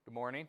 Good morning.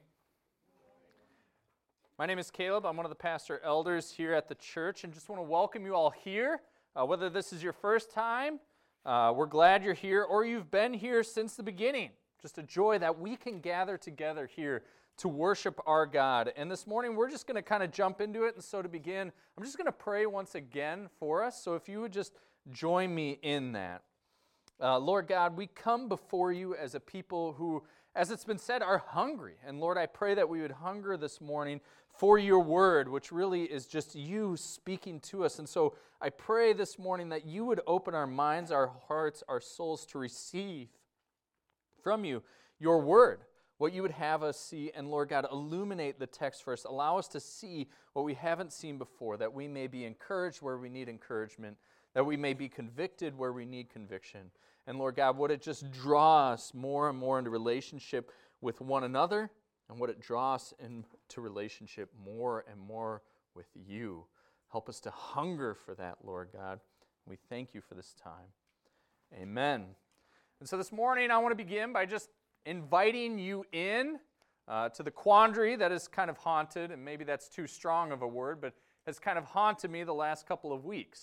My name is Caleb. I'm one of the pastor elders here at the church and just want to welcome you all here. Whether this is your first time, we're glad you're here, or you've been here since the beginning. Just a joy that we can gather together here to worship our God. And this morning we're just going to kind of jump into it. And so to begin, I'm just going to pray once again for us. So if you would just join me in that. Lord God, we come before you as a people who, as it's been said, are hungry. And Lord, I pray that we would hunger this morning for your word, which really is just you speaking to us. And so I pray this morning that you would open our minds, our hearts, our souls to receive from you your word, what you would have us see. And Lord God, illuminate the text for us. Allow us to see what we haven't seen before, that we may be encouraged where we need encouragement, that we may be convicted where we need conviction. And Lord God, would it just draw us more and more into relationship with one another, and would it draw us into relationship more and more with you. Help us to hunger for that, Lord God. We thank you for this time. Amen. And so this morning I want to begin by just inviting you in to the quandary that is kind of haunted, and maybe that's too strong of a word, but has kind of haunted me the last couple of weeks.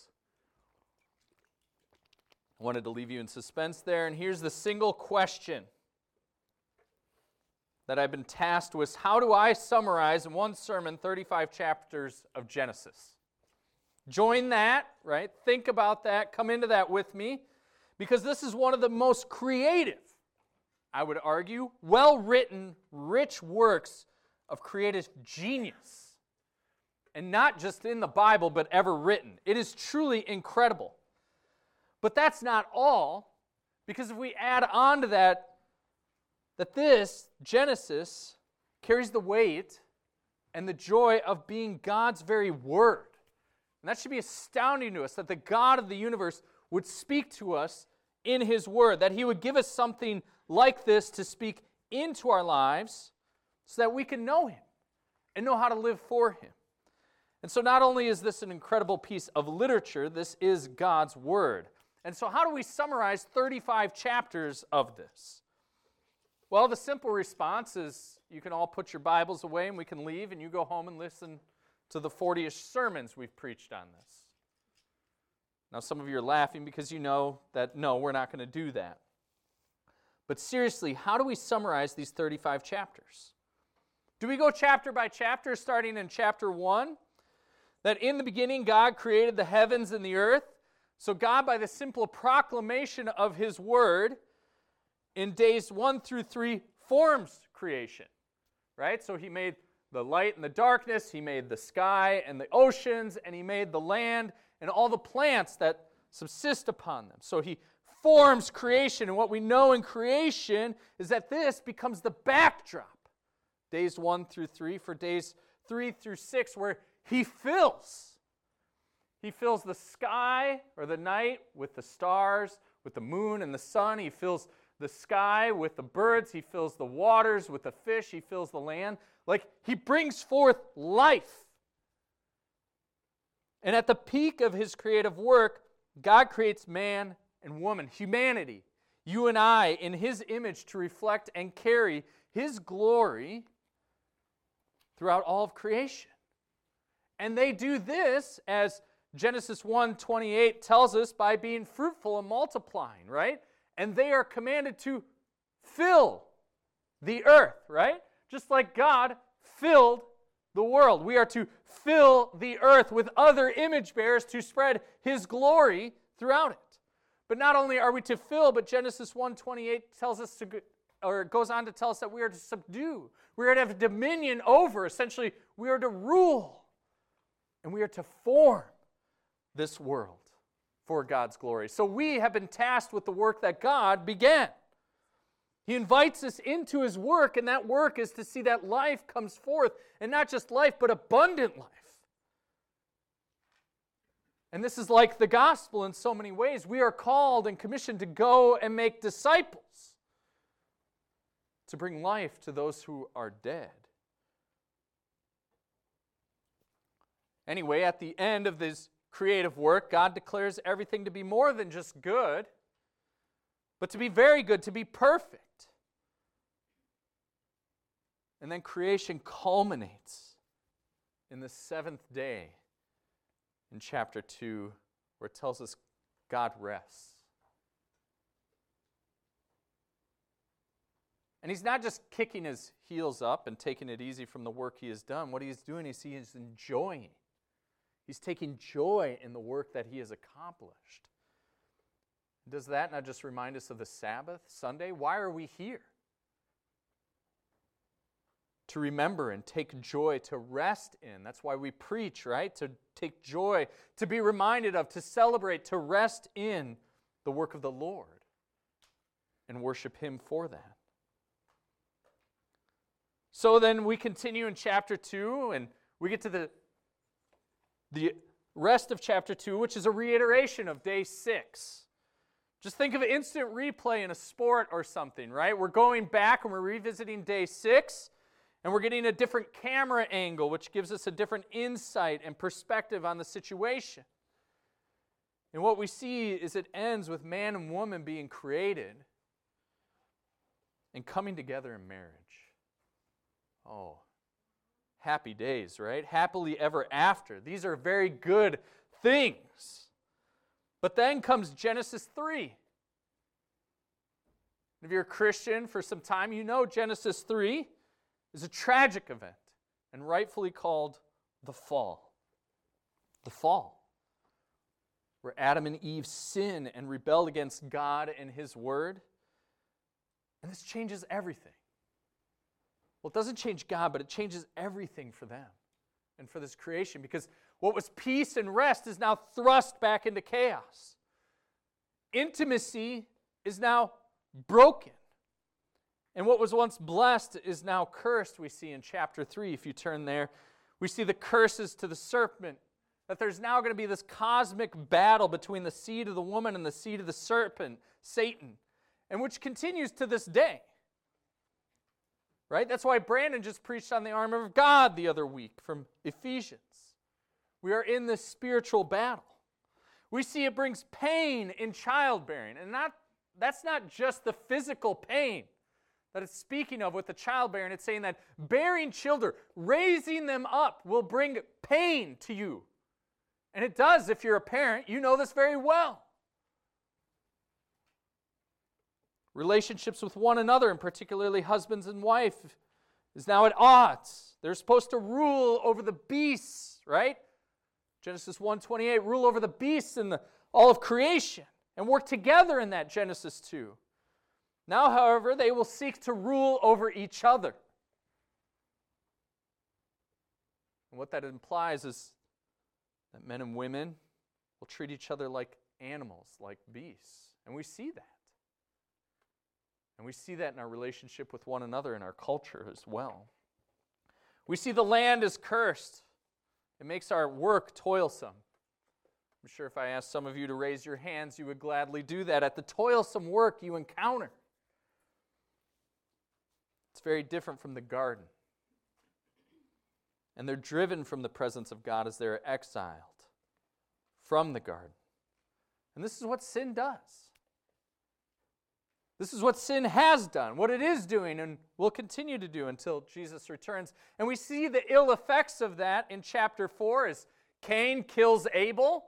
I wanted to leave you in suspense there, and here's the single question that I've been tasked with. How do I summarize in one sermon 35 chapters of Genesis? Join that, right? Think about that. Come into that with me, because this is one of the most creative, I would argue, well-written, rich works of creative genius. And not just in the Bible, but ever written. It is truly incredible. But that's not all, because if we add on to that this, Genesis, carries the weight and the joy of being God's very word. And that should be astounding to us, that the God of the universe would speak to us in his word, that he would give us something like this to speak into our lives so that we can know him and know how to live for him. And so not only is this an incredible piece of literature, this is God's word. And so how do we summarize 35 chapters of this? Well, the simple response is you can all put your Bibles away and we can leave and you go home and listen to the 40-ish sermons we've preached on this. Now, some of you are laughing because you know that, no, we're not going to do that. But seriously, how do we summarize these 35 chapters? Do we go chapter by chapter, starting in chapter 1? That in the beginning God created the heavens and the earth. So God, by the simple proclamation of his word, in days 1 through 3, forms creation, right? So he made the light and the darkness, he made the sky and the oceans, and he made the land and all the plants that subsist upon them. So he forms creation, and what we know in creation is that this becomes the backdrop, days 1 through 3, for days 3 through 6, where he fills. He fills the sky or the night with the stars, with the moon and the sun. He fills the sky with the birds. He fills the waters with the fish. He fills the land. Like, he brings forth life. And at the peak of his creative work, God creates man and woman, humanity, you and I, in his image to reflect and carry his glory throughout all of creation. And they do this, as Genesis 1:28 tells us, by being fruitful and multiplying, right? And they are commanded to fill the earth, right? Just like God filled the world. We are to fill the earth with other image bearers to spread his glory throughout it. But not only are we to fill, but Genesis 1:28 tells us goes on to tell us that we are to subdue. We are to have dominion over. Essentially, we are to rule. And we are to form this world for God's glory. So we have been tasked with the work that God began. He invites us into his work, and that work is to see that life comes forth, and not just life, but abundant life. And this is like the gospel in so many ways. We are called and commissioned to go and make disciples, to bring life to those who are dead. Anyway, at the end of this creative work, God declares everything to be more than just good, but to be very good, to be perfect. And then creation culminates in the seventh day in chapter 2, where it tells us God rests. And he's not just kicking his heels up and taking it easy from the work he has done. What he's doing is he is enjoying. He's taking joy in the work that he has accomplished. Does that not just remind us of the Sabbath, Sunday? Why are we here? To remember and take joy, to rest in. That's why we preach, right? To take joy, to be reminded of, to celebrate, to rest in the work of the Lord and worship him for that. So then we continue in chapter 2, and we get to the rest of chapter 2, which is a reiteration of day 6. Just think of an instant replay in a sport or something, right? We're going back and we're revisiting day 6, and we're getting a different camera angle, which gives us a different insight and perspective on the situation. And what we see is it ends with man and woman being created and coming together in marriage. Oh, happy days, right? Happily ever after. These are very good things. But then comes Genesis 3. If you're a Christian for some time, you know Genesis 3 is a tragic event and rightfully called the fall. The fall. Where Adam and Eve sin and rebel against God and his word. And this changes everything. Well, it doesn't change God, but it changes everything for them and for this creation, because what was peace and rest is now thrust back into chaos. Intimacy is now broken. And what was once blessed is now cursed, we see in chapter 3. If you turn there, we see the curses to the serpent, that there's now going to be this cosmic battle between the seed of the woman and the seed of the serpent, Satan, and which continues to this day. Right? That's why Brandon just preached on the armor of God the other week from Ephesians. We are in this spiritual battle. We see it brings pain in childbearing. And that's not just the physical pain that it's speaking of with the childbearing. It's saying that bearing children, raising them up, will bring pain to you. And it does if you're a parent. You know this very well. Relationships with one another, and particularly husbands and wife, is now at odds. They're supposed to rule over the beasts, right? Genesis 1:28, rule over the beasts and all of creation, and work together in that, Genesis 2. Now, however, they will seek to rule over each other. And what that implies is that men and women will treat each other like animals, like beasts. And we see that. And we see that in our relationship with one another in our culture as well. We see the land is cursed. It makes our work toilsome. I'm sure if I asked some of you to raise your hands, you would gladly do that at the toilsome work you encounter. It's very different from the garden. And they're driven from the presence of God as they're exiled from the garden. And this is what sin does. This is what sin has done, what it is doing, and will continue to do until Jesus returns. And we see the ill effects of that in chapter 4 as Cain kills Abel,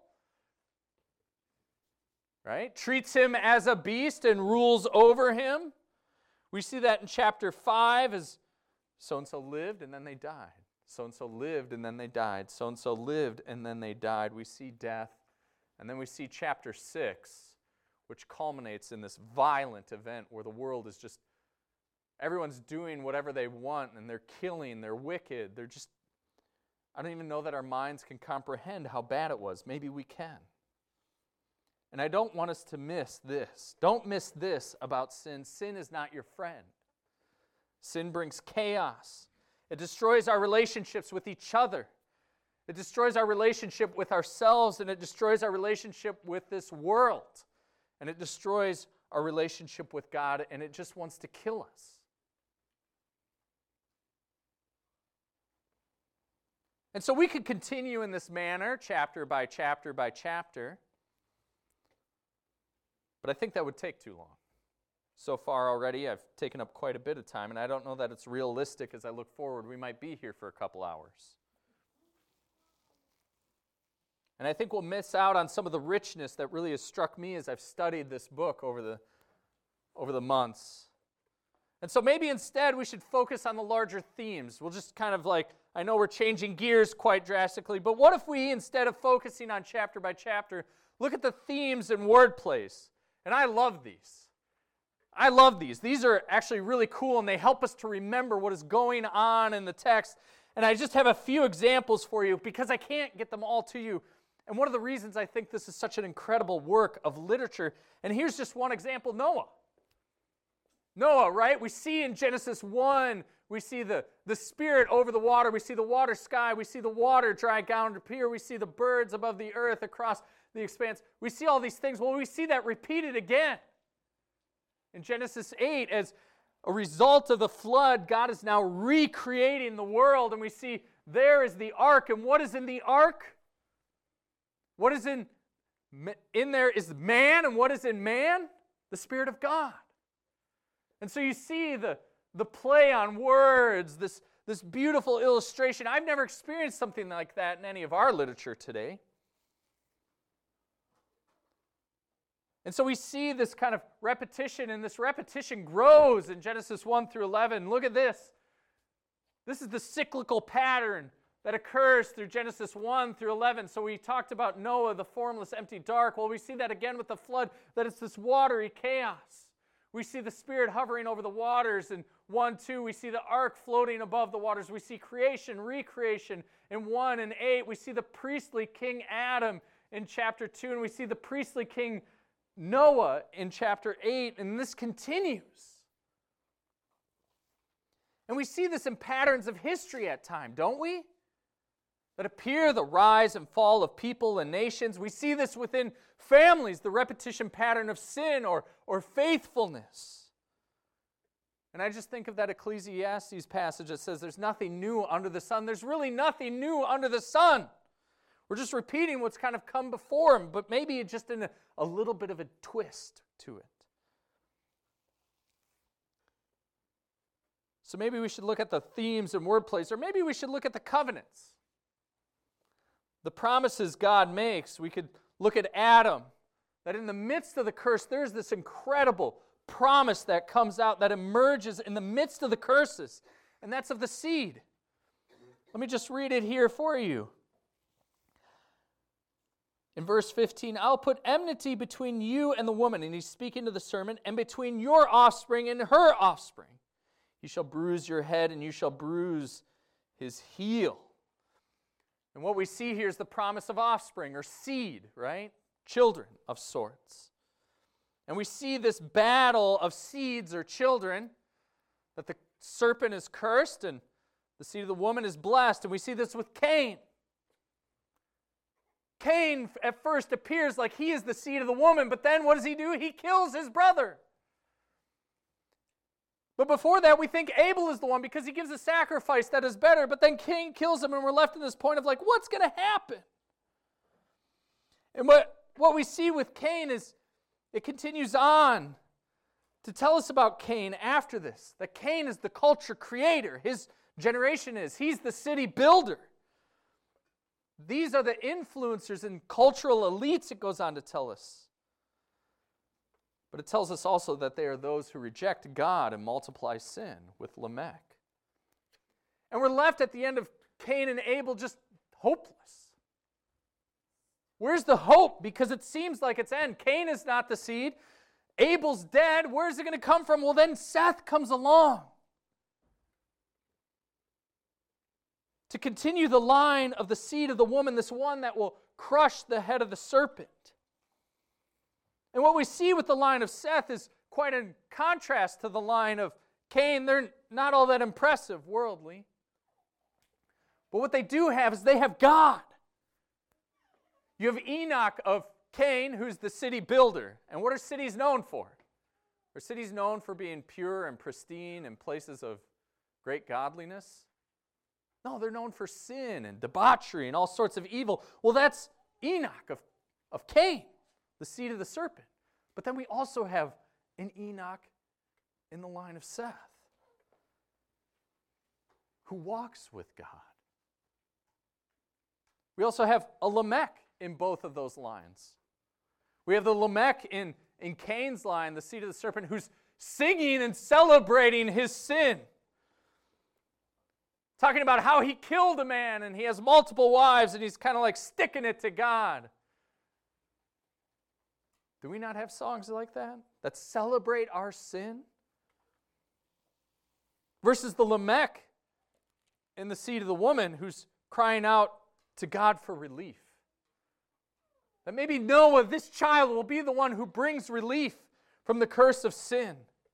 right? Treats him as a beast and rules over him. We see that in chapter 5 as so-and-so lived and then they died. So-and-so lived and then they died. So-and-so lived and then they died. We see death. And then we see chapter 6, which culminates in this violent event where the world is just, everyone's doing whatever they want, and they're killing, they're wicked, they're just, I don't even know that our minds can comprehend how bad it was. Maybe we can. And I don't want us to miss this. Don't miss this about sin. Sin is not your friend. Sin brings chaos. It destroys our relationships with each other. It destroys our relationship with ourselves, and it destroys our relationship with this world. And it destroys our relationship with God, and it just wants to kill us. And so we could continue in this manner, chapter by chapter by chapter, but I think that would take too long. so far already. I've taken up quite a bit of time, and I don't know that it's realistic as I look forward. We might be here for a couple hours. And I think we'll miss out on some of the richness that really has struck me as I've studied this book over the months. And so maybe instead we should focus on the larger themes. We'll just kind of I know we're changing gears quite drastically, but what if we, instead of focusing on chapter by chapter, look at the themes and word plays? And I love these. I love these. These are actually really cool, and they help us to remember what is going on in the text. And I just have a few examples for you because I can't get them all to you. And one of the reasons I think this is such an incredible work of literature, and here's just one example, Noah. Noah, right? We see in Genesis 1, we see the Spirit over the water. We see the water sky. We see the water dry down to appear. We see the birds above the earth across the expanse. We see all these things. Well, we see that repeated again. In Genesis 8, as a result of the flood, God is now recreating the world, and we see there is the ark. And what is in the ark? What is in there is man, and what is in man? The Spirit of God. And so you see the play on words, this beautiful illustration. I've never experienced something like that in any of our literature today. And so we see this kind of repetition, and this repetition grows in Genesis 1 through 11. Look at this. This is the cyclical pattern that occurs through Genesis 1 through 11. So we talked about Noah, the formless, empty, dark. Well, we see that again with the flood, that it's this watery chaos. We see the Spirit hovering over the waters in 1:2. We see the ark floating above the waters. We see creation, recreation in 1 and 8. We see the priestly king Adam in chapter 2. And we see the priestly king Noah in chapter 8. And this continues. And we see this in patterns of history at times, don't we? That appear the rise and fall of people and nations. We see this within families, the repetition pattern of sin or faithfulness. And I just think of that Ecclesiastes passage that says there's nothing new under the sun. There's really nothing new under the sun. We're just repeating what's kind of come before him, but maybe just in a little bit of a twist to it. So maybe we should look at the themes and wordplays, or maybe we should look at the covenants. The promises God makes. We could look at Adam, that in the midst of the curse, there's this incredible promise that comes out, that emerges in the midst of the curses, and that's of the seed. Let me just read it here for you. In verse 15, I'll put enmity between you and the woman, and he's speaking to the serpent, and between your offspring and her offspring. He shall bruise your head, and you shall bruise his heel. And what we see here is the promise of offspring, or seed, right? Children of sorts. And we see this battle of seeds or children, that the serpent is cursed and the seed of the woman is blessed. And we see this with Cain. Cain at first appears like he is the seed of the woman, but then what does he do? He kills his brother. But before that, we think Abel is the one because he gives a sacrifice that is better. But then Cain kills him, and we're left in this point of what's going to happen? And what we see with Cain is it continues on to tell us about Cain after this. That Cain is the culture creator. His generation is. He's the city builder. These are the influencers and cultural elites, it goes on to tell us. But it tells us also that they are those who reject God and multiply sin with Lamech. And we're left at the end of Cain and Abel just hopeless. Where's the hope? Because it seems like it's end. Cain is not the seed. Abel's dead. Where's it going to come from? Well, then Seth comes along to continue the line of the seed of the woman, this one that will crush the head of the serpent. And what we see with the line of Seth is quite in contrast to the line of Cain. They're not all that impressive worldly. But what they do have is they have God. You have Enoch of Cain, who's the city builder. And what are cities known for? Are cities known for being pure and pristine and places of great godliness? No, they're known for sin and debauchery and all sorts of evil. Well, that's Enoch of Cain, the seed of the serpent. But then we also have in Enoch in the line of Seth, who walks with God. We also have a Lamech in both of those lines. We have the Lamech in Cain's line, the seed of the serpent, who's singing and celebrating his sin. Talking about how he killed a man and he has multiple wives and he's kind of like sticking it to God. Do we not have songs like that celebrate our sin? Versus the Lamech in the seed of the woman who's crying out to God for relief. That maybe Noah, this child, will be the one who brings relief from the curse of sin.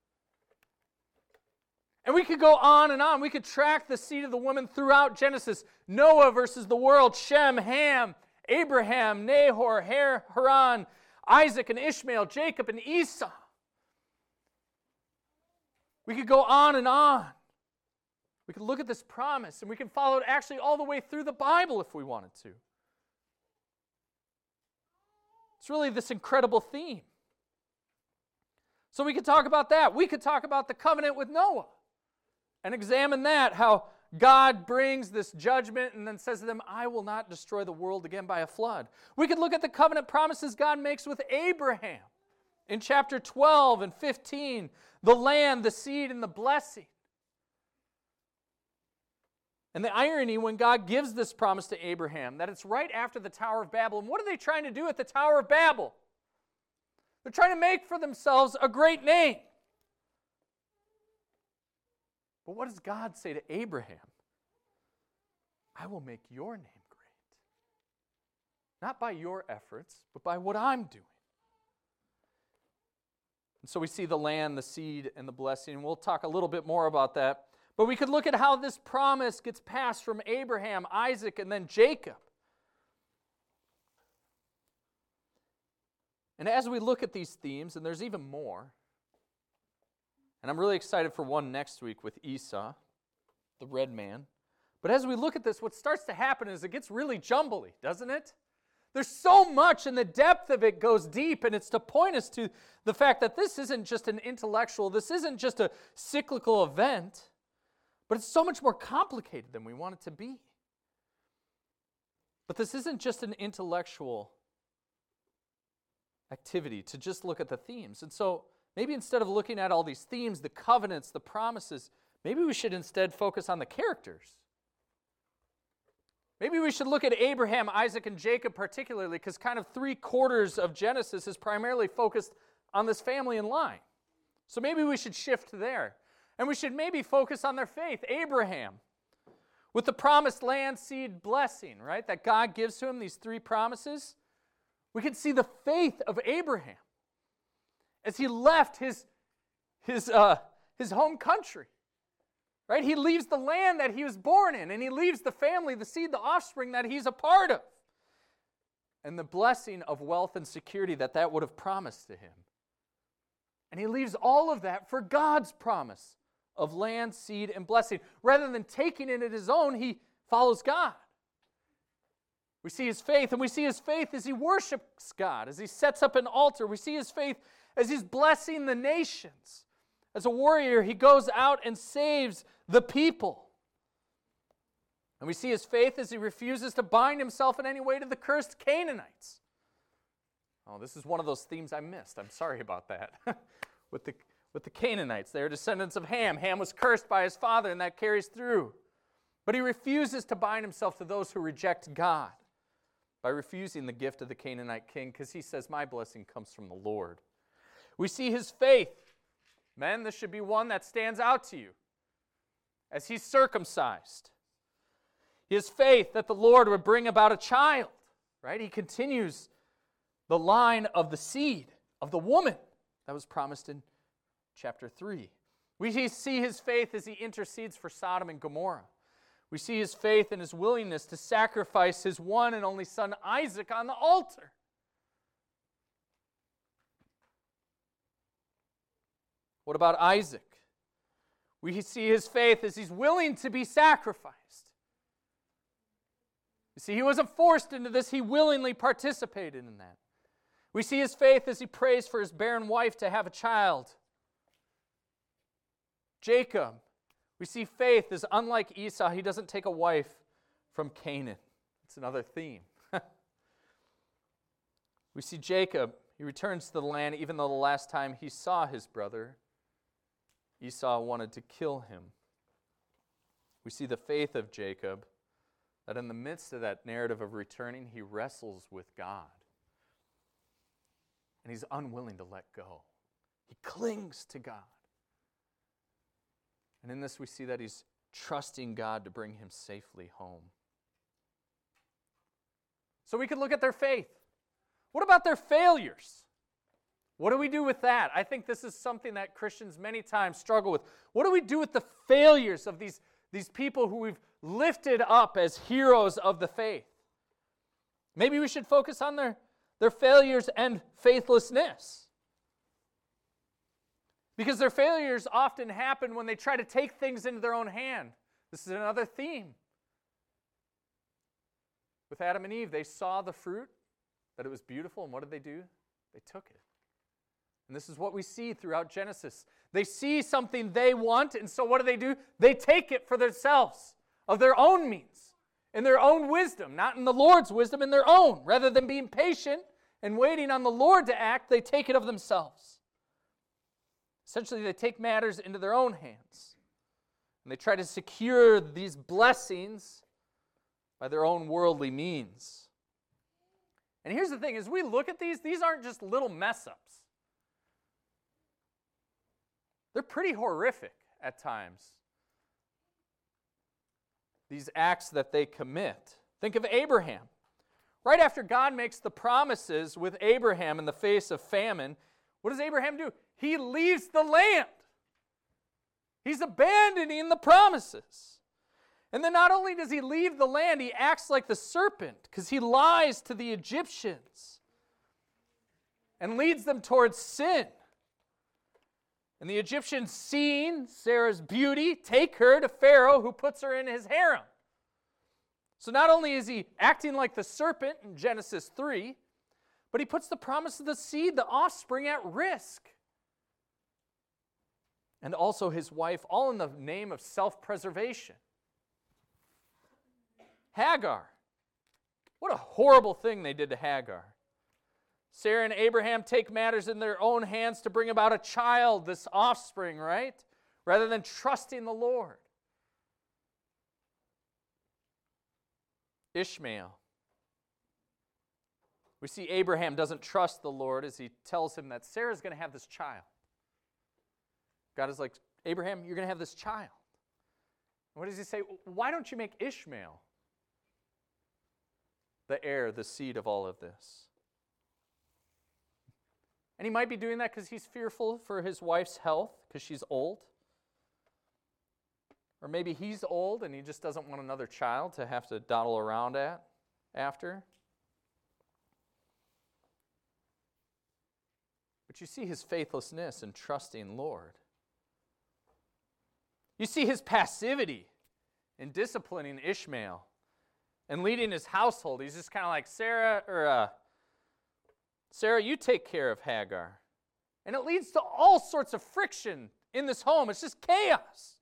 And we could go on and on. We could track the seed of the woman throughout Genesis. Noah versus the world, Shem, Ham, Abraham, Nahor, Haran, Isaac and Ishmael, Jacob and Esau. We could go on and on. We could look at this promise and we can follow it actually all the way through the Bible if we wanted to. It's really this incredible theme. So we could talk about that. We could talk about the covenant with Noah and examine that, how God brings this judgment and then says to them, I will not destroy the world again by a flood. We could look at the covenant promises God makes with Abraham in chapter 12 and 15, the land, the seed, and the blessing. And the irony when God gives this promise to Abraham, that it's right after the Tower of Babel. And what are they trying to do at the Tower of Babel? They're trying to make for themselves a great name. But what does God say to Abraham? I will make your name great. Not by your efforts, but by what I'm doing. And so we see the land, the seed, and the blessing. And we'll talk a little bit more about that. But we could look at how this promise gets passed from Abraham, Isaac, and then Jacob. And as we look at these themes, and there's even more, and I'm really excited for one next week with Esau, the red man. But as we look at this, what starts to happen is it gets really jumbly, doesn't it? There's so much, and the depth of it goes deep, and it's to point us to the fact that this isn't just an intellectual, this isn't just a cyclical event, but it's so much more complicated than we want it to be. But this isn't just an intellectual activity to just look at the themes. And so maybe instead of looking at all these themes, the covenants, the promises, maybe we should instead focus on the characters. Maybe we should look at Abraham, Isaac, and Jacob particularly, because kind of 3/4 of Genesis is primarily focused on this family and line. So maybe we should shift there. And we should maybe focus on their faith. Abraham, with the promised land, seed, blessing, right? That God gives to him, these 3 promises. We can see the faith of Abraham as he left his home country, right? He leaves the land that he was born in, and he leaves the family, the seed, the offspring that he's a part of, and the blessing of wealth and security that would have promised to him. And he leaves all of that for God's promise of land, seed, and blessing. Rather than taking it as his own, he follows God. We see his faith, and we see his faith as he worships God, as he sets up an altar. We see his faith as he's blessing the nations. As a warrior, he goes out and saves the people. And we see his faith as he refuses to bind himself in any way to the cursed Canaanites. Oh, this is one of those themes I missed. I'm sorry about that. With the Canaanites, they are descendants of Ham. Ham was cursed by his father, and that carries through. But he refuses to bind himself to those who reject God by refusing the gift of the Canaanite king, because he says, my blessing comes from the Lord. We see his faith. Men, this should be one that stands out to you as he's circumcised. His faith that the Lord would bring about a child, right? He continues the line of the seed of the woman that was promised in chapter 3. We see his faith as he intercedes for Sodom and Gomorrah. We see his faith and his willingness to sacrifice his one and only son Isaac on the altar. What about Isaac? We see his faith as he's willing to be sacrificed. You see, he wasn't forced into this, he willingly participated in that. We see his faith as he prays for his barren wife to have a child. Jacob, we see faith is unlike Esau. He doesn't take a wife from Canaan. It's another theme. We see Jacob, he returns to the land even though the last time he saw his brother, Esau wanted to kill him. We see the faith of Jacob, that in the midst of that narrative of returning, he wrestles with God. And he's unwilling to let go. He clings to God. And in this we see that he's trusting God to bring him safely home. So we could look at their faith. What about their failures? What do we do with that? I think this is something that Christians many times struggle with. What do we do with the failures of these people who we've lifted up as heroes of the faith? Maybe we should focus on their failures and faithlessness. Because their failures often happen when they try to take things into their own hand. This is another theme. With Adam and Eve, they saw the fruit, that it was beautiful, and what did they do? They took it. And this is what we see throughout Genesis. They see something they want, and so what do? They take it for themselves, of their own means, in their own wisdom, not in the Lord's wisdom, in their own. Rather than being patient and waiting on the Lord to act, they take it of themselves. Essentially, they take matters into their own hands. And they try to secure these blessings by their own worldly means. And here's the thing, as we look at these aren't just little mess-ups. They're pretty horrific at times. These acts that they commit. Think of Abraham. Right after God makes the promises with Abraham in the face of famine, what does Abraham do? He leaves the land. He's abandoning the promises. And then not only does he leave the land, he acts like the serpent because he lies to the Egyptians and leads them towards sin. And the Egyptians, seeing Sarah's beauty, take her to Pharaoh, who puts her in his harem. So not only is he acting like the serpent in Genesis 3, but he puts the promise of the seed, the offspring, at risk. And also his wife, all in the name of self-preservation. Hagar. What a horrible thing they did to Hagar. Sarah and Abraham take matters in their own hands to bring about a child, this offspring, right? Rather than trusting the Lord. Ishmael. We see Abraham doesn't trust the Lord as he tells him that Sarah's going to have this child. God is like, Abraham, you're going to have this child. What does he say? Why don't you make Ishmael the heir, the seed of all of this? And he might be doing that because he's fearful for his wife's health, because she's old. Or maybe he's old and he just doesn't want another child to have to dawdle around after. But you see his faithlessness in trusting Lord. You see his passivity in disciplining Ishmael and leading his household. He's just kind of like, Sarah, you take care of Hagar. And it leads to all sorts of friction in this home. It's just chaos.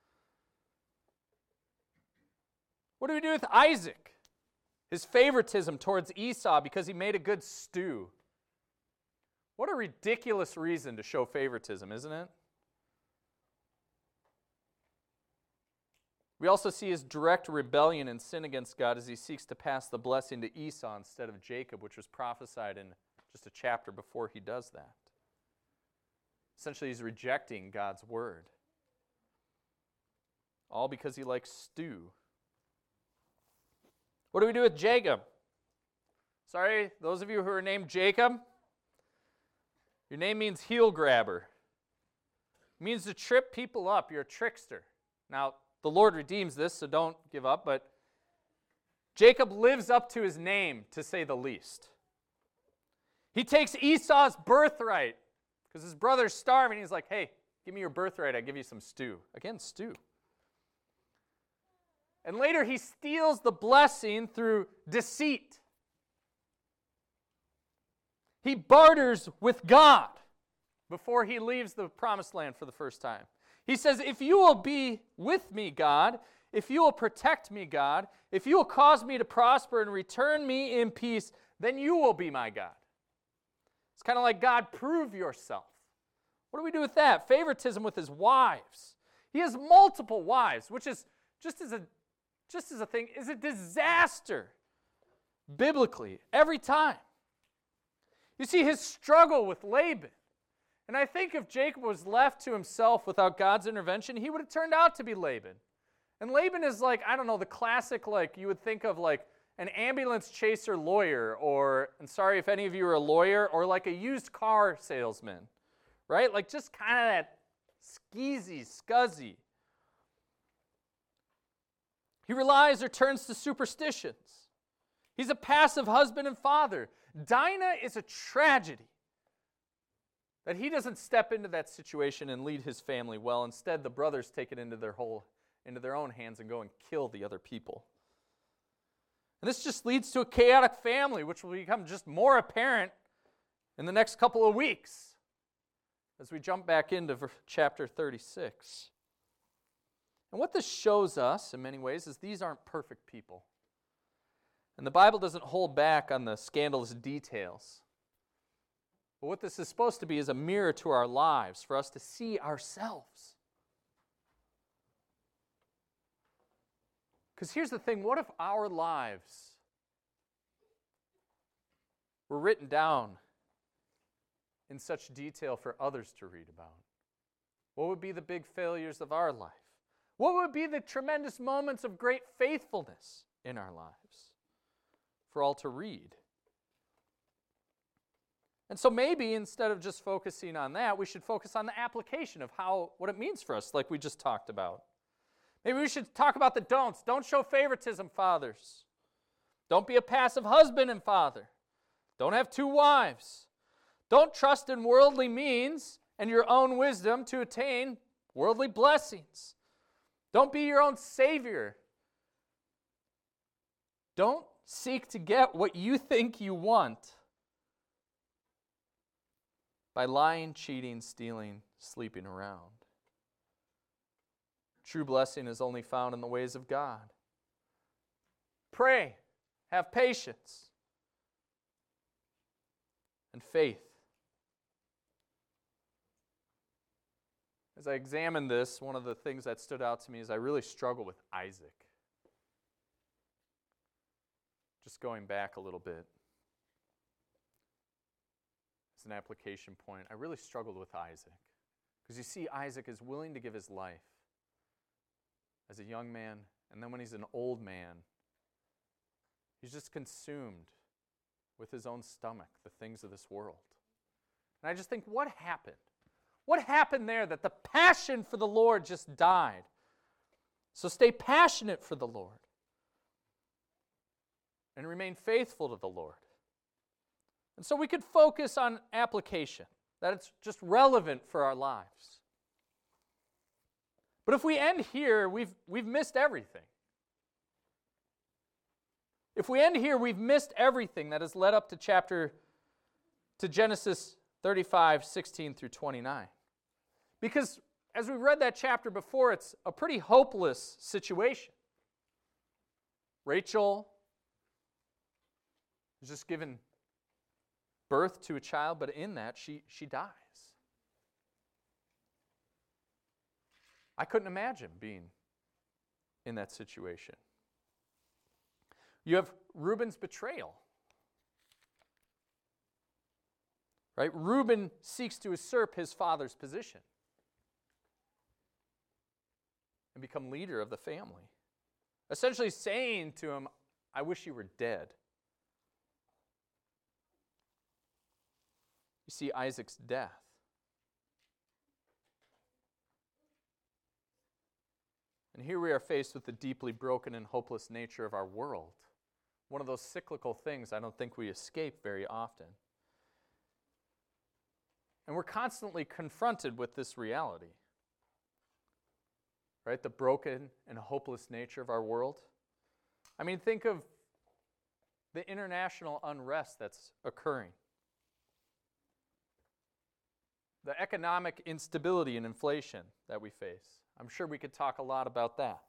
What do we do with Isaac? His favoritism towards Esau because he made a good stew. What a ridiculous reason to show favoritism, isn't it? We also see his direct rebellion and sin against God as he seeks to pass the blessing to Esau instead of Jacob, which was prophesied in just a chapter before he does that. Essentially, he's rejecting God's word. All because he likes stew. What do we do with Jacob? Sorry, those of you who are named Jacob, your name means heel grabber. It means to trip people up. You're a trickster. Now, the Lord redeems this, so don't give up, but Jacob lives up to his name, to say the least. He takes Esau's birthright, because his brother's starving. He's like, hey, give me your birthright, I'll give you some stew. Again, stew. And later he steals the blessing through deceit. He barters with God before he leaves the promised land for the first time. He says, if you will be with me, God, if you will protect me, God, if you will cause me to prosper and return me in peace, then you will be my God. It's kind of like, God, prove yourself. What do we do with that? Favoritism with his wives. He has multiple wives, which is just as a thing, is a disaster biblically every time. You see his struggle with Laban. And I think if Jacob was left to himself without God's intervention, he would have turned out to be Laban. And Laban is like, I don't know, the classic, like you would think of like an ambulance chaser lawyer, or, and sorry if any of you are a lawyer, or like a used car salesman, right? Like just kind of that skeezy, scuzzy. He relies or turns to superstitions. He's a passive husband and father. Dinah is a tragedy that he doesn't step into that situation and lead his family well. Instead, the brothers take it into their own hands and go and kill the other people. And this just leads to a chaotic family, which will become just more apparent in the next couple of weeks as we jump back into chapter 36. And what this shows us, in many ways, is these aren't perfect people. And the Bible doesn't hold back on the scandalous details. But what this is supposed to be is a mirror to our lives, for us to see ourselves. Because here's the thing, what if our lives were written down in such detail for others to read about? What would be the big failures of our life? What would be the tremendous moments of great faithfulness in our lives for all to read? And so maybe instead of just focusing on that, we should focus on the application of what it means for us, like we just talked about. Maybe we should talk about the don'ts. Don't show favoritism, fathers. Don't be a passive husband and father. Don't have two wives. Don't trust in worldly means and your own wisdom to attain worldly blessings. Don't be your own savior. Don't seek to get what you think you want by lying, cheating, stealing, sleeping around. True blessing is only found in the ways of God. Pray, have patience, and faith. As I examined this, one of the things that stood out to me is I really struggle with Isaac. Just going back a little bit. As an application point, I really struggled with Isaac. Because you see, Isaac is willing to give his life as a young man, and then when he's an old man, he's just consumed with his own stomach, the things of this world. And I just think, what happened? What happened there that the passion for the Lord just died? So stay passionate for the Lord and remain faithful to the Lord. And so we could focus on application, that it's just relevant for our lives. But if we end here, we've missed everything. If we end here, we've missed everything that has led up to Genesis 35, 16 through 29. Because as we read that chapter before, it's a pretty hopeless situation. Rachel is just given birth to a child, but in that she dies. I couldn't imagine being in that situation. You have Reuben's betrayal. Right? Reuben seeks to usurp his father's position and become leader of the family. Essentially saying to him, I wish you were dead. You see Isaac's death. And here we are faced with the deeply broken and hopeless nature of our world. One of those cyclical things I don't think we escape very often. And we're constantly confronted with this reality. Right? The broken and hopeless nature of our world. I mean, think of the international unrest that's occurring. the economic instability and inflation that we face. I'm sure we could talk a lot about that.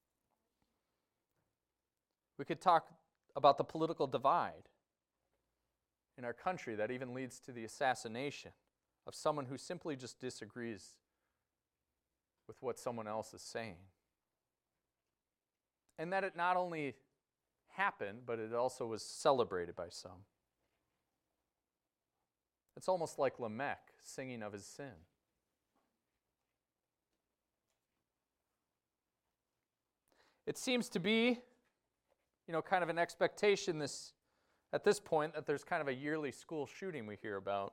We could talk about the political divide in our country that even leads to the assassination of someone who simply just disagrees with what someone else is saying. And that it not only happened, but it also was celebrated by some. It's almost like Lamech singing of his sin. It seems to be, kind of an expectation at this point that there's kind of a yearly school shooting we hear about.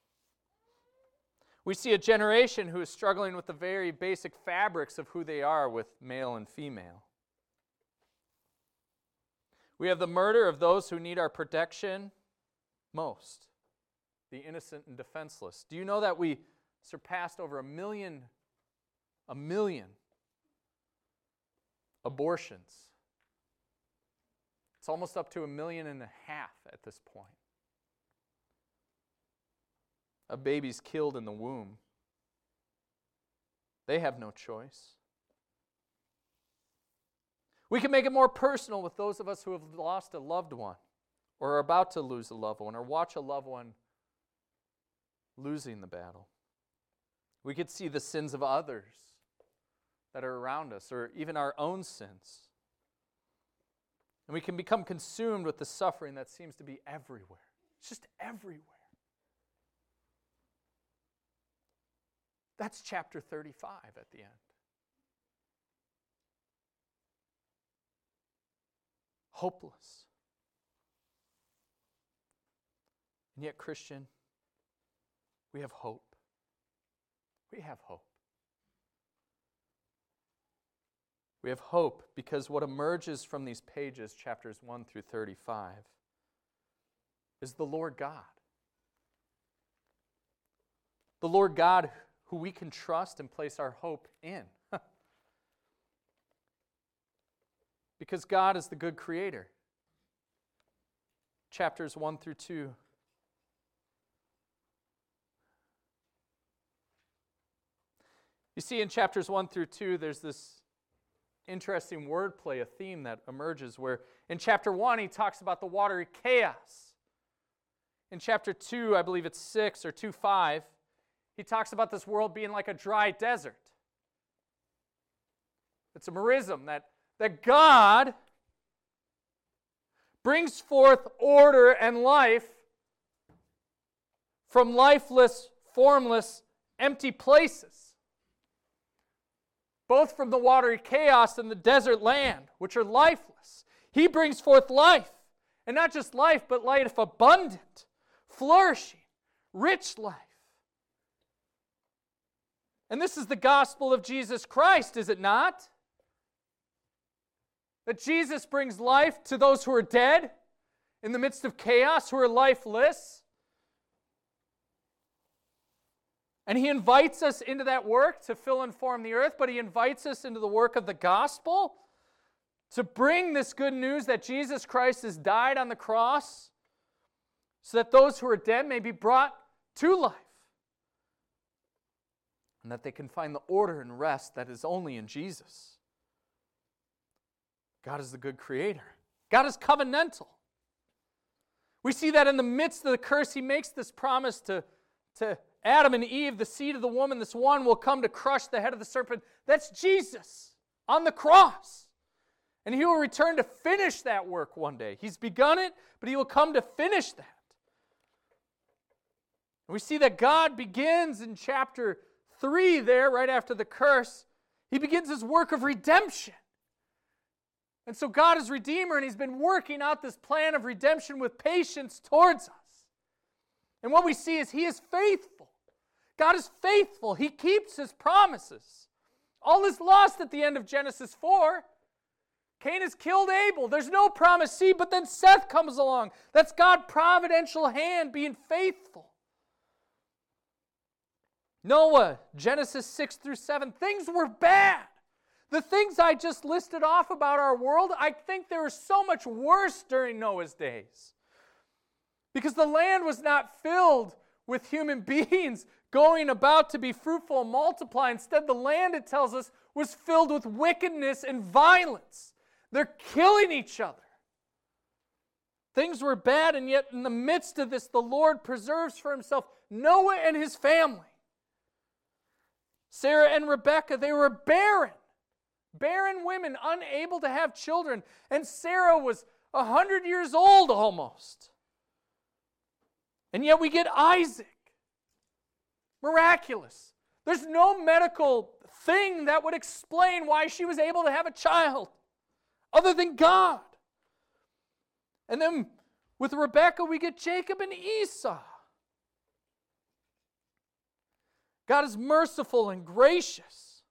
We see a generation who is struggling with the very basic fabrics of who they are with male and female. We have the murder of those who need our protection most, the innocent and defenseless. Do you know that we surpassed over a million abortions? It's almost up to 1.5 million at this point of babies killed in the womb. They have no choice. We can make it more personal with those of us who have lost a loved one or are about to lose a loved one or watch a loved one losing the battle. We could see the sins of others that are around us or even our own sins. And we can become consumed with the suffering that seems to be everywhere. It's just everywhere. That's chapter 35 at the end. Hopeless. And yet, Christian, we have hope. We have hope. We have hope because what emerges from these pages, chapters 1 through 35, is the Lord God. The Lord God who we can trust and place our hope in. Because God is the good creator. Chapters 1 through 2. You see, in chapters 1 through 2, there's this interesting wordplay, a theme that emerges where in chapter 1, he talks about the watery chaos. In chapter 2, I believe it's 6 or 2:5, he talks about this world being like a dry desert. It's a merism that God brings forth order and life from lifeless, formless, empty places. Both from the watery chaos and the desert land, which are lifeless. He brings forth life. And not just life, but life abundant, flourishing, rich life. And this is the gospel of Jesus Christ, is it not? That Jesus brings life to those who are dead in the midst of chaos, who are lifeless. And he invites us into that work to fill and form the earth, but he invites us into the work of the gospel to bring this good news that Jesus Christ has died on the cross so that those who are dead may be brought to life and that they can find the order and rest that is only in Jesus. God is the good creator. God is covenantal. We see that in the midst of the curse, he makes this promise to Adam and Eve, the seed of the woman, this one will come to crush the head of the serpent. That's Jesus on the cross. And he will return to finish that work one day. He's begun it, but he will come to finish that. And we see that God begins in chapter 3 there, right after the curse. He begins his work of redemption. And so God is Redeemer, and he's been working out this plan of redemption with patience towards us. And what we see is he is faithful. God is faithful. He keeps his promises. All is lost at the end of Genesis 4. Cain has killed Abel. There's no promised seed, but then Seth comes along. That's God's providential hand being faithful. Noah, Genesis 6 through 7, things were bad. The things I just listed off about our world, I think they were so much worse during Noah's days. Because the land was not filled with human beings going about to be fruitful and multiply. Instead, the land, it tells us, was filled with wickedness and violence. They're killing each other. Things were bad, and yet in the midst of this, the Lord preserves for himself Noah and his family. Sarah and Rebekah, they were barren women, unable to have children. And Sarah was 100 years old almost. And yet we get Isaac. Miraculous. There's no medical thing that would explain why she was able to have a child other than God. And then with Rebekah, we get Jacob and Esau. God is merciful and gracious.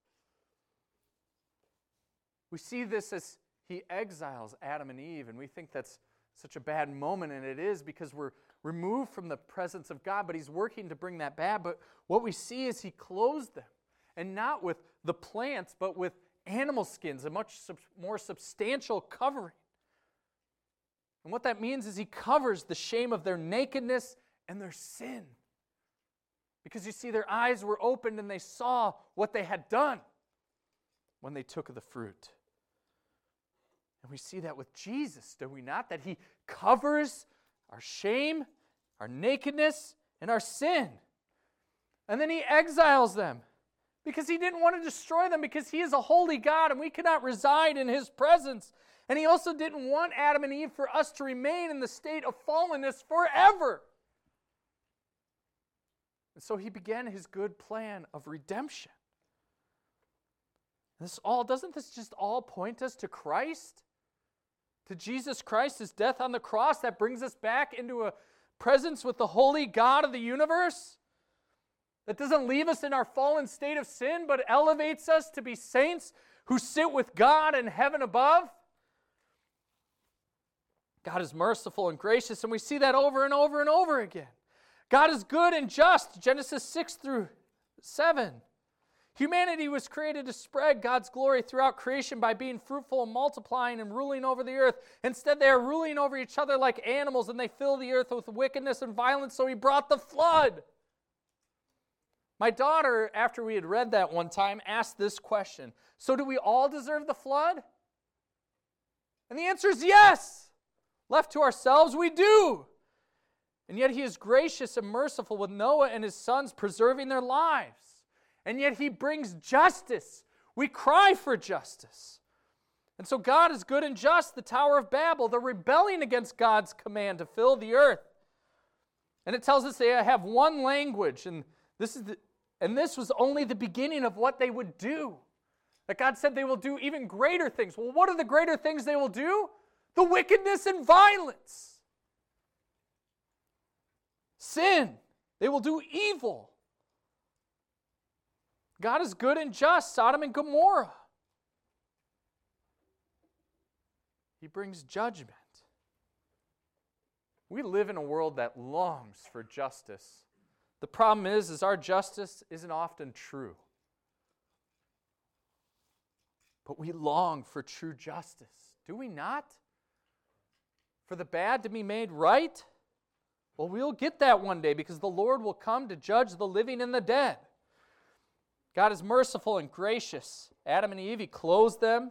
We see this as he exiles Adam and Eve, and we think that's such a bad moment, and it is because we're removed from the presence of God, but he's working to bring that back. But what we see is he clothes them, and not with the plants, but with animal skins, a much more substantial covering. And what that means is he covers the shame of their nakedness and their sin. Because you see, their eyes were opened and they saw what they had done when they took of the fruit. And we see that with Jesus, do we not? That he covers our shame, our nakedness, and our sin. And then he exiles them because he didn't want to destroy them, because he is a holy God and we cannot reside in his presence. And he also didn't want Adam and Eve for us to remain in the state of fallenness forever. And so he began his good plan of redemption. Doesn't this just all point us to Christ? To Jesus Christ, his death on the cross that brings us back into a presence with the holy God of the universe? That doesn't leave us in our fallen state of sin, but elevates us to be saints who sit with God in heaven above? God is merciful and gracious, and we see that over and over and over again. God is good and just, Genesis 6 through 7. Humanity was created to spread God's glory throughout creation by being fruitful and multiplying and ruling over the earth. Instead, they are ruling over each other like animals, and they fill the earth with wickedness and violence, so he brought the flood. My daughter, after we had read that one time, asked this question: so do we all deserve the flood? And the answer is yes. Left to ourselves, we do. And yet he is gracious and merciful with Noah and his sons, preserving their lives. And yet he brings justice. We cry for justice. And so God is good and just. The Tower of Babel, they're rebelling against God's command to fill the earth. And it tells us they have one language, and this was only the beginning of what they would do. That God said they will do even greater things. Well, what are the greater things they will do? The wickedness and violence. Sin. They will do evil. God is good and just. Sodom and Gomorrah. He brings judgment. We live in a world that longs for justice. The problem is our justice isn't often true. But we long for true justice, do we not? For the bad to be made right? Well, we'll get that one day, because the Lord will come to judge the living and the dead. God is merciful and gracious. Adam and Eve, he clothes them.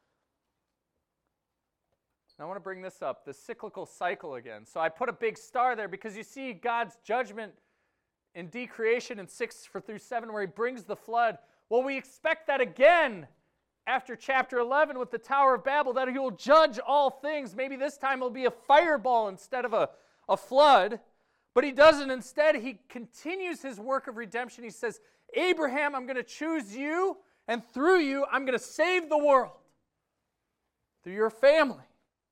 Now I want to bring this up, the cyclical cycle again. So I put a big star there because you see God's judgment in decreation in 6 through 7 where he brings the flood. Well, we expect that again after chapter 11 with the Tower of Babel, that he will judge all things. Maybe this time it'll be a fireball instead of a flood. But he doesn't. Instead, he continues his work of redemption. He says, Abraham, I'm going to choose you, and through you, I'm going to save the world. Through your family.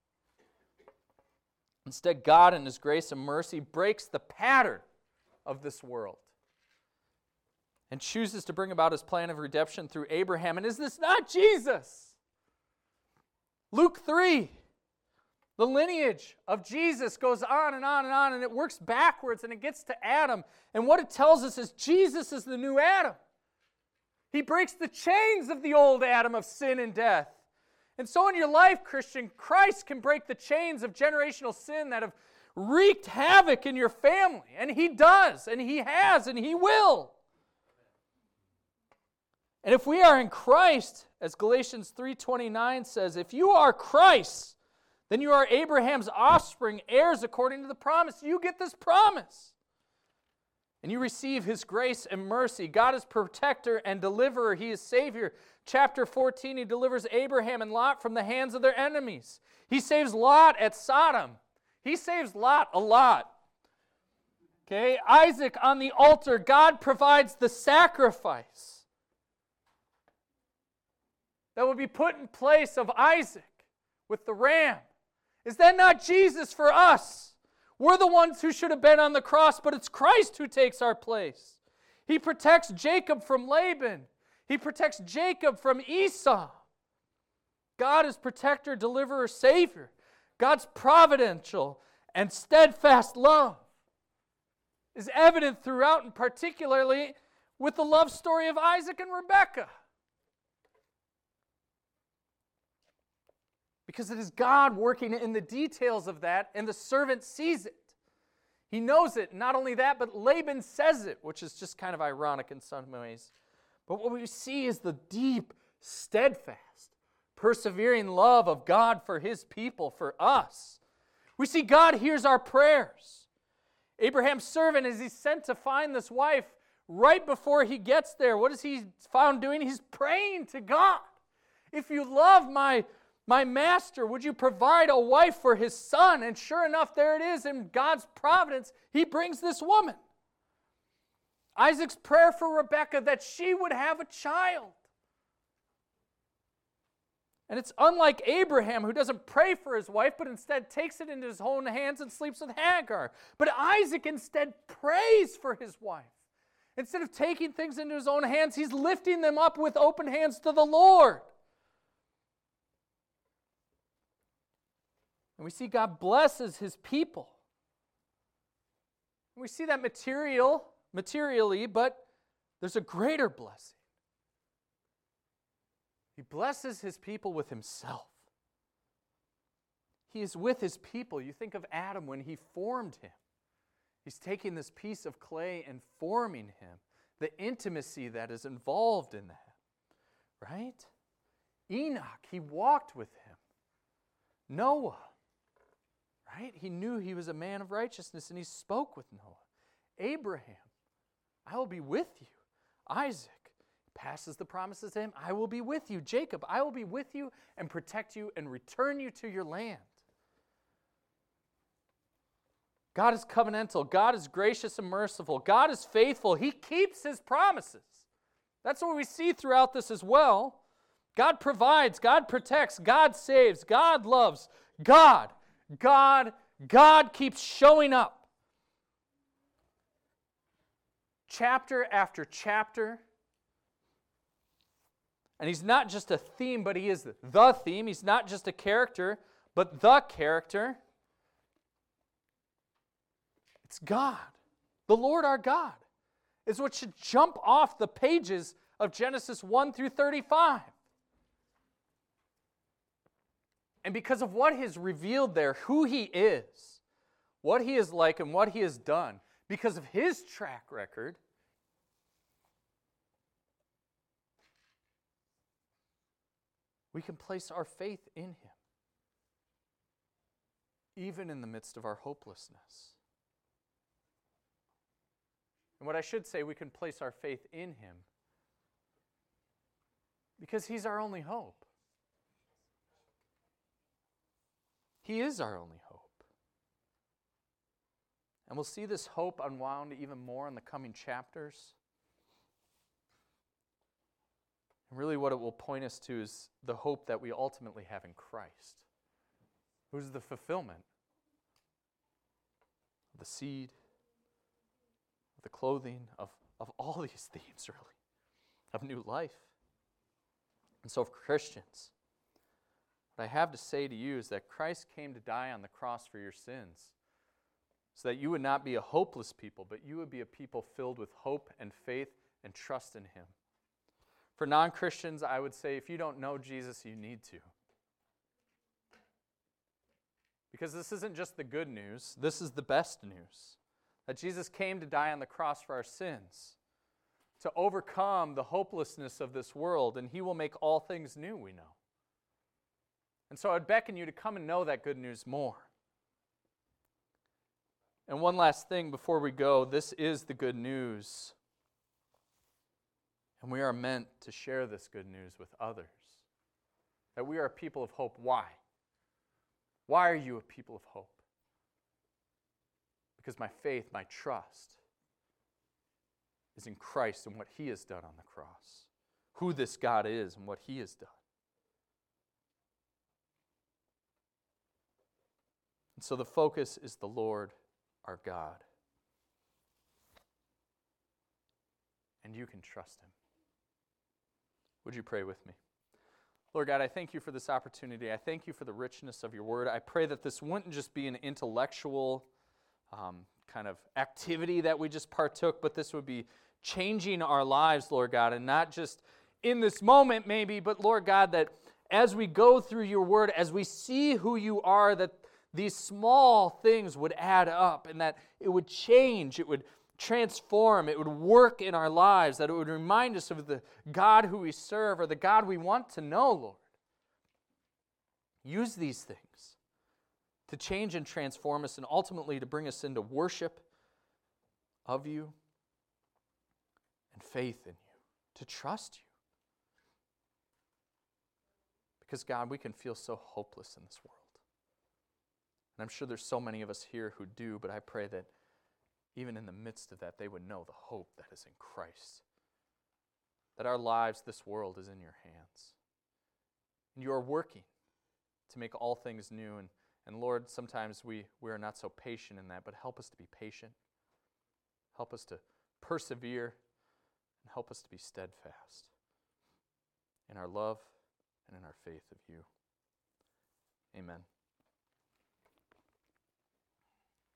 Instead, God in his grace and mercy breaks the pattern of this world and chooses to bring about his plan of redemption through Abraham. And is this not Jesus? Luke 3, the lineage of Jesus goes on and on and on, and it works backwards, and it gets to Adam. And what it tells us is Jesus is the new Adam. He breaks the chains of the old Adam of sin and death. And so in your life, Christian, Christ can break the chains of generational sin that have wreaked havoc in your family. And He does, and He has, and He will. And if we are in Christ, as Galatians 3:29 says, if you are Christ, then you are Abraham's offspring, heirs according to the promise. You get this promise. And you receive His grace and mercy. God is protector and deliverer. He is Savior. Chapter 14, He delivers Abraham and Lot from the hands of their enemies. He saves Lot at Sodom. He saves Lot a lot. Okay, Isaac on the altar, God provides the sacrifice that will be put in place of Isaac with the ram. Is that not Jesus for us? We're the ones who should have been on the cross, but it's Christ who takes our place. He protects Jacob from Laban. He protects Jacob from Esau. God is protector, deliverer, Savior. God's providential and steadfast love is evident throughout, and particularly with the love story of Isaac and Rebekah. Because it is God working in the details of that, and the servant sees it. He knows it. Not only that, but Laban says it, which is just kind of ironic in some ways. But what we see is the deep, steadfast, persevering love of God for His people, for us. We see God hears our prayers. Abraham's servant, as he's sent to find this wife, right before he gets there, what is he found doing? He's praying to God. If you love my master, would you provide a wife for his son? And sure enough, there it is in God's providence. He brings this woman. Isaac's prayer for Rebekah that she would have a child. And it's unlike Abraham, who doesn't pray for his wife, but instead takes it into his own hands and sleeps with Hagar. But Isaac instead prays for his wife. Instead of taking things into his own hands, he's lifting them up with open hands to the Lord. And we see God blesses His people. And we see that materially, but there's a greater blessing. He blesses His people with Himself. He is with His people. You think of Adam when He formed him. He's taking this piece of clay and forming him. The intimacy that is involved in that. Right? Enoch, he walked with him. Noah, right? He knew he was a man of righteousness and he spoke with Noah. Abraham, I will be with you. Isaac passes the promises to him. I will be with you. Jacob, I will be with you and protect you and return you to your land. God is covenantal. God is gracious and merciful. God is faithful. He keeps His promises. That's what we see throughout this as well. God provides. God protects. God saves. God loves. God keeps showing up. Chapter after chapter. And He's not just a theme, but He is the theme. He's not just a character, but the character. It's God. The Lord our God is what should jump off the pages of Genesis 1 through 35. And because of what He's revealed there, who He is, what He is like, and what He has done, because of His track record, we can place our faith in Him, even in the midst of our hopelessness. And what I should say, we can place our faith in Him because He's our only hope. He is our only hope. And we'll see this hope unwound even more in the coming chapters. And really what it will point us to is the hope that we ultimately have in Christ, who's the fulfillment of the seed, of the clothing, of all these themes, really, of new life. And so for Christians, what I have to say to you is that Christ came to die on the cross for your sins so that you would not be a hopeless people, but you would be a people filled with hope and faith and trust in Him. For non-Christians, I would say if you don't know Jesus, you need to. Because this isn't just the good news, this is the best news. That Jesus came to die on the cross for our sins, to overcome the hopelessness of this world, and He will make all things new, we know. And so I'd beckon you to come and know that good news more. And one last thing before we go, this is the good news. And we are meant to share this good news with others. That we are a people of hope. Why? Why are you a people of hope? Because my faith, my trust is in Christ and what He has done on the cross. Who this God is and what He has done. And so the focus is the Lord our God. And you can trust Him. Would you pray with me? Lord God, I thank You for this opportunity. I thank You for the richness of Your word. I pray that this wouldn't just be an intellectual kind of activity that we just partook, but this would be changing our lives, Lord God, and not just in this moment maybe, but Lord God, that as we go through Your word, as we see who You are, that these small things would add up and that it would change, it would transform, it would work in our lives, that it would remind us of the God who we serve or the God we want to know, Lord. Use these things to change and transform us and ultimately to bring us into worship of You and faith in You, to trust You. Because God, we can feel so hopeless in this world. And I'm sure there's so many of us here who do, but I pray that even in the midst of that, they would know the hope that is in Christ. That our lives, this world, is in Your hands. And You are working to make all things new. And Lord, sometimes we are not so patient in that, but help us to be patient. Help us to persevere. And help us to be steadfast in our love and in our faith of You. Amen.